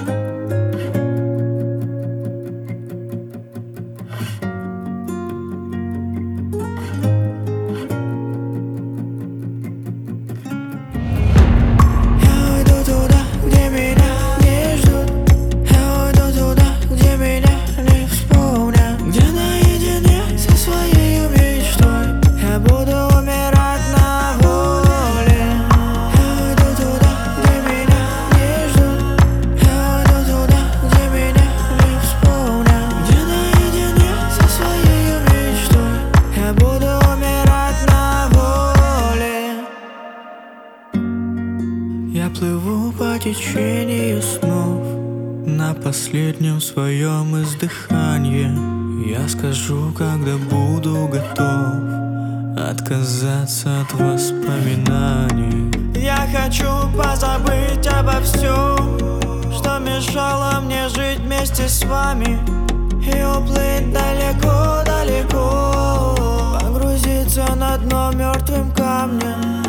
Я плыву по течению снов, на последнем своем издыхании. Я скажу, когда буду готов отказаться от воспоминаний. Я хочу позабыть обо всем, что мешало мне жить вместе с вами, и уплыть далеко-далеко, погрузиться на дно мертвым камнем.